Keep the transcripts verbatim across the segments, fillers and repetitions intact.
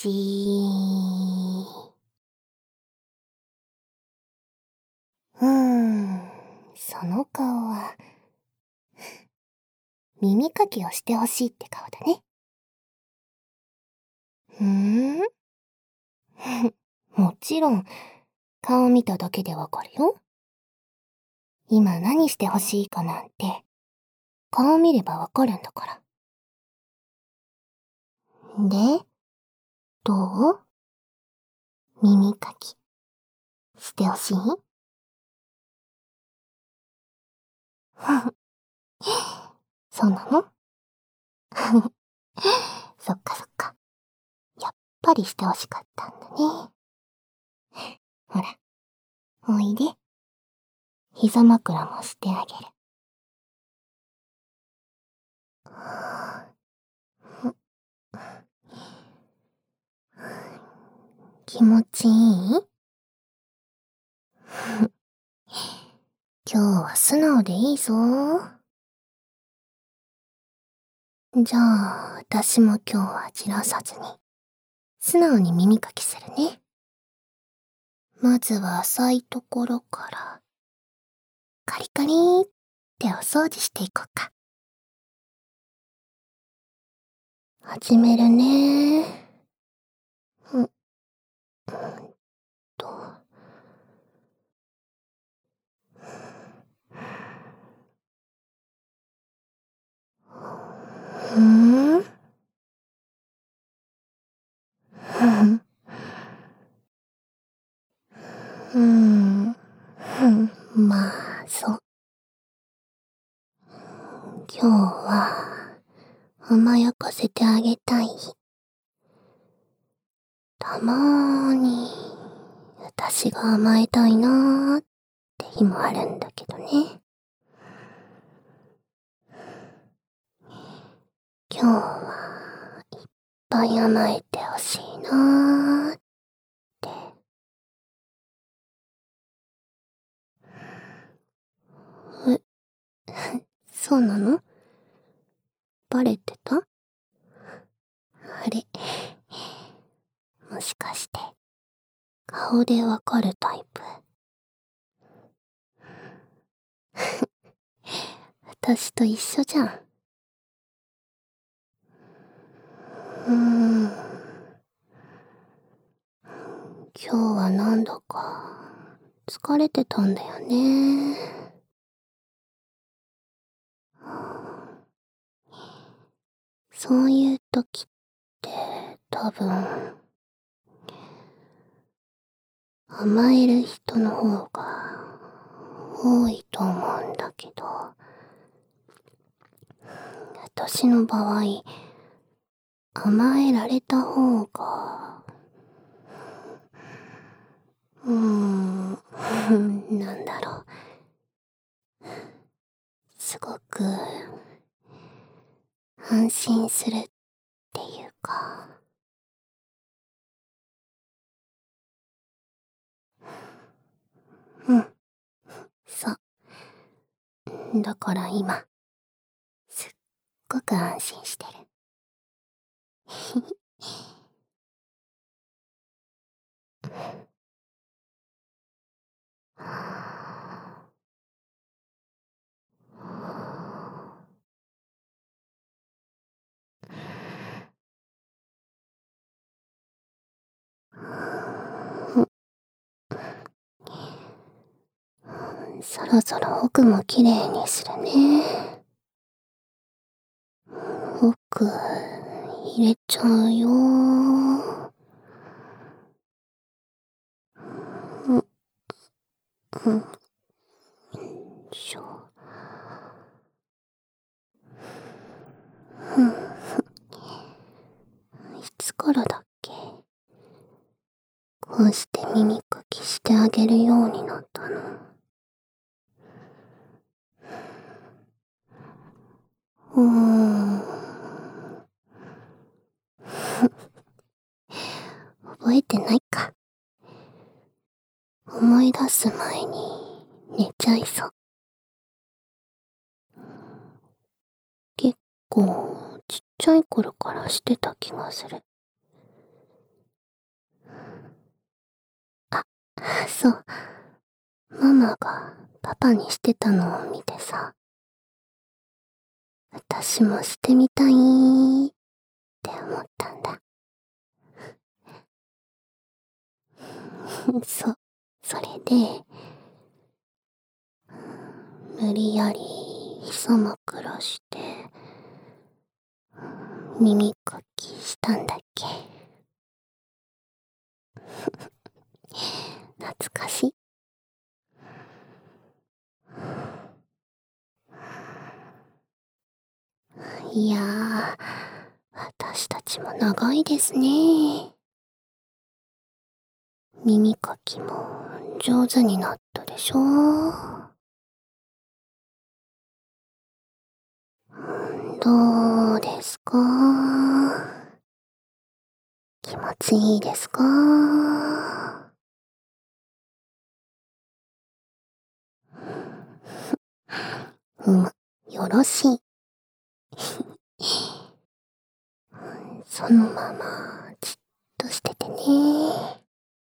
ちー。うーん、その顔は、耳かきをしてほしいって顔だね。ふーんもちろん、顔見ただけでわかるよ。今何してほしいかなんて、顔見ればわかるんだから。で、どう？耳かき、してほしい？そうなの？そっかそっか。やっぱりしてほしかったんだね。ほら、おいで。膝枕もしてあげる。気持ちいい？今日は素直でいいぞ。じゃあ、私も今日はじらさずに、素直に耳かきするね。まずは浅いところから、カリカリーってお掃除していこうか。始めるねー。うん、と。ふーんふん。うーん。ふん。まあ、そう。今日は、甘やかせてあげたい日。たまーに、私が甘えたいなーって日もあるんだけどね。今日はいっぱい甘えてほしいなーって。え、そうなの？バレてた？あれ、もしかして、顔でわかるタイプ？私と一緒じゃん。うーん。今日はなんだか、疲れてたんだよね。そういう時って、多分、甘える人の方が多いと思うんだけど、私の場合、甘えられた方が、うーん、なんだろう。すごく、安心するっていうか、うん、そう。だから今、すっごく安心してる。そろそろ奥もきれいにするね。奥、入れちゃうよ。うん、うん、よいしょ。うん、いつからだっけ？こうして耳かきしてあげるようになったの。うーん。覚えてないか。思い出す前に寝ちゃいそう。結構ちっちゃい頃からしてた気がする。 そう。ママがパパにしてたのを見てさ、私もしてみたいって思ったんだ。そう。それで、無理やりひさまくらして、耳かきしたんだっけ。懐かしい。いやー、私たちも長いですね。耳かきも上手になったでしょ。どうですか？気持ちいいですか？うむ、よろしい。そのままじっとしててね。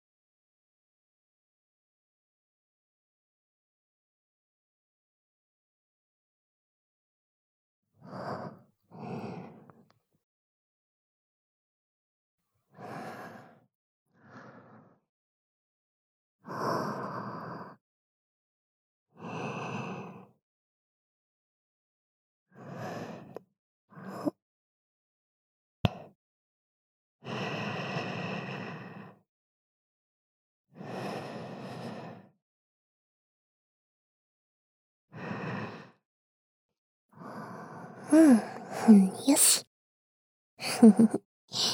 うん、うん、よし。ふふふ。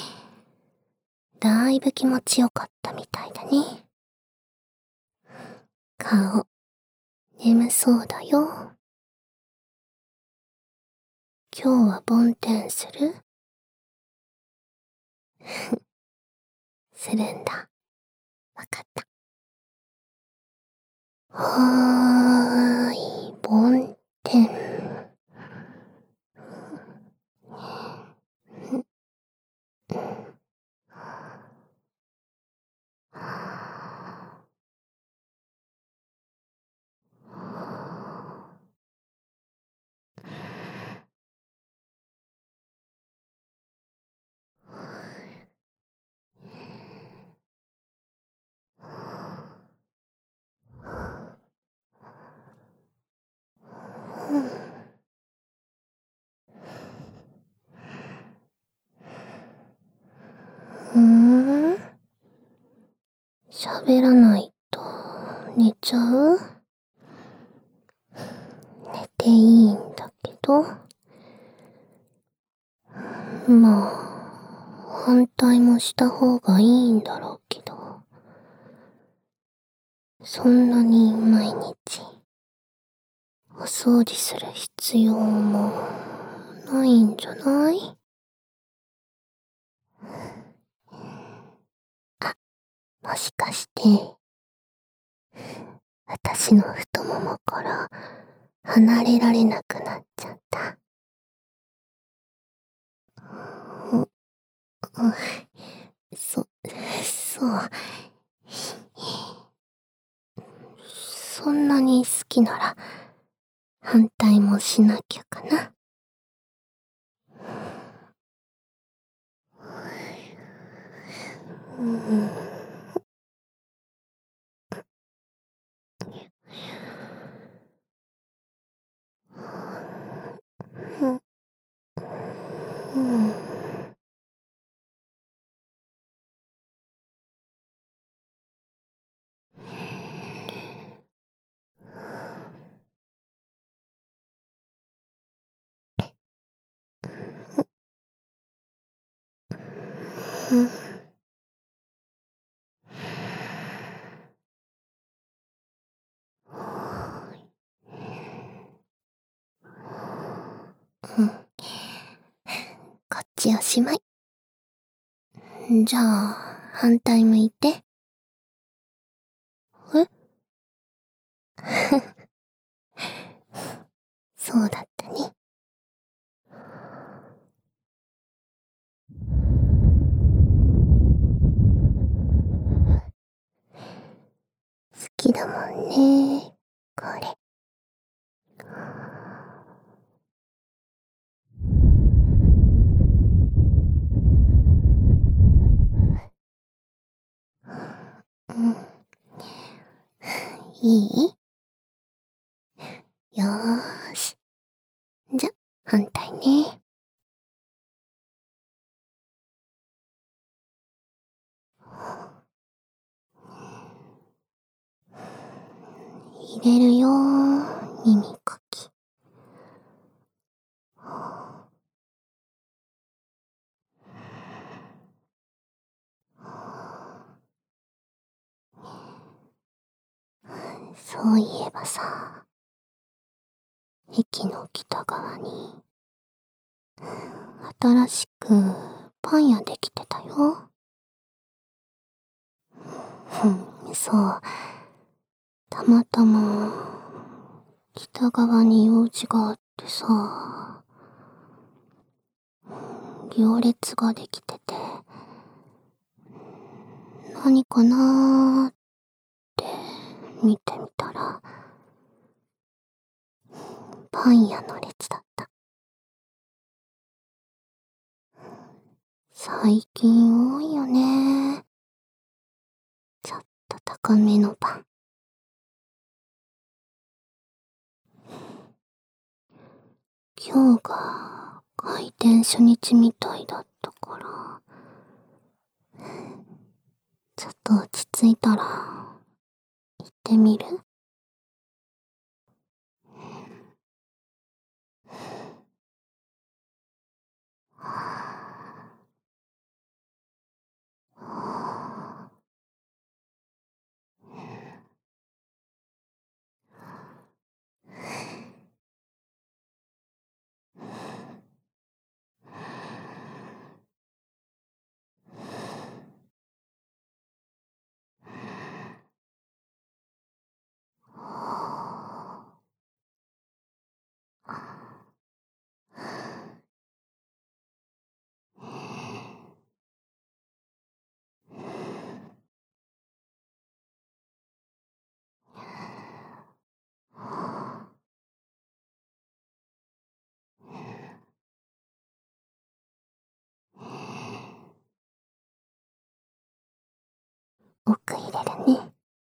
だいぶ気持ちよかったみたいだね。顔、眠そうだよ。今日は梵天する？するんだ。わかった。はーい、梵天。うーん、喋らないと寝ちゃう？寝ていいんだけど。まあ、反対もした方がいいんだろうけど。そんなに毎日、お掃除する必要もないんじゃない？あ、もしかして、私の太ももから離れられなくなっちゃった？う、う、そ、そう。そんなに好きなら、反対もしなきゃかな。うん。うん。うん。うん。こっちおしまい。じゃあ、反対向いて。え？そうだったね。 きだもんね、これ。うん。いい？よーし。じゃ、反対ね。入れるよー、耳かき。そういえばさ、駅の北側に、新しくパン屋できてたよ。うん、そう。たまたま、北側に用事があってさ、行列ができてて、何かなーって見てみたら、パン屋の列だった。最近多いよね。ちょっと高めのパン。今日が開店初日みたいだったから、ちょっと落ち着いたら、行ってみる？奥入れるね。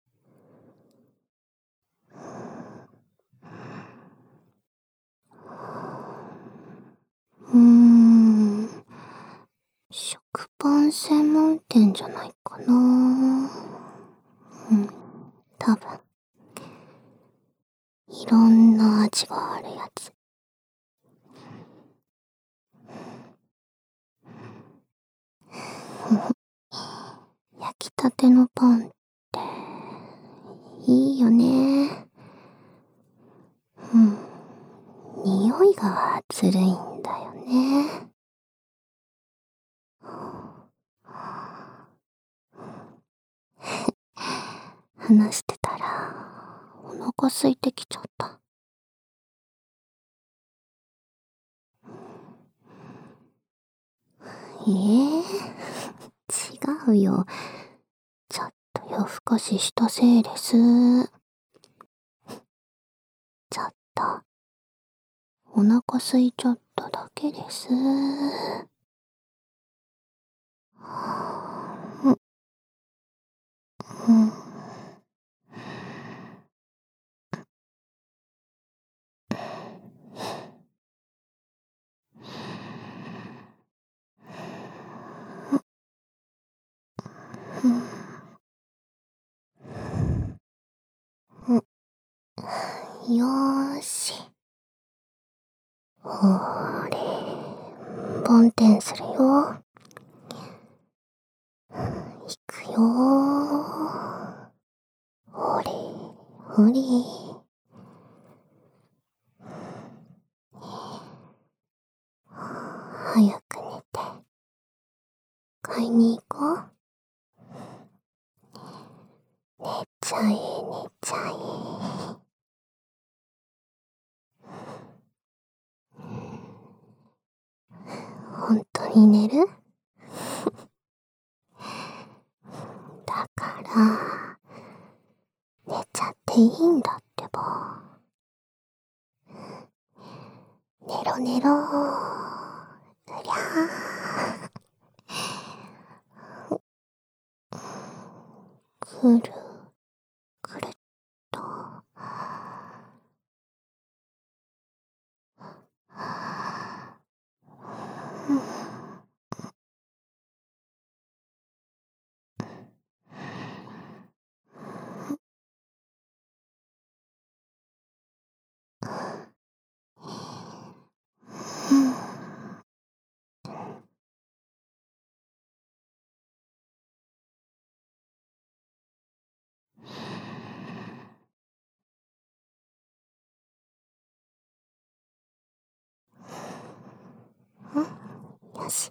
うーん、食パン専門店じゃないかな。うん、多分。いろんな味があるやつ。焼きたてのパンっていいよね。うん。匂いがずるいんだよね。話してたらお腹空いてきちゃった。ええー、違うよ。ちょっと夜更かししたせいです。ちょっと、お腹空いちゃっただけです。うん、うん、うん、よーし。ほーれ、梵天するよ。いくよー。ほれ、ほれ。早く寝て。買いに行こう。寝ちゃえ、寝ちゃえ。本当に寝る？だから、寝でいいんだってば。寝ろ寝ろうりゃー。くるくるっと。よし。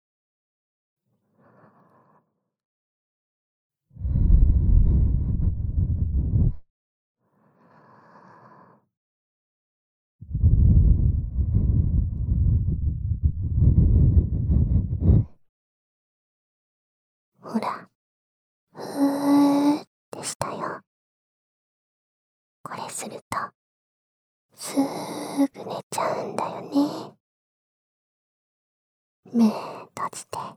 ほら、ふーってしたよ。これすると、すーぐ寝ちゃうんだよね。目閉じて。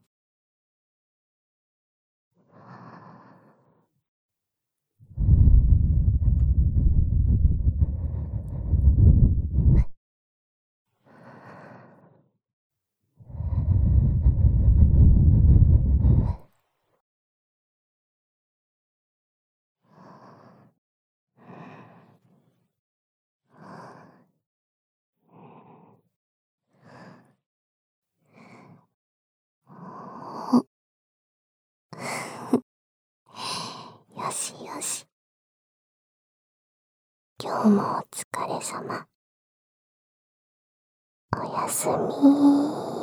よしよし。今日もお疲れ様。おやすみー。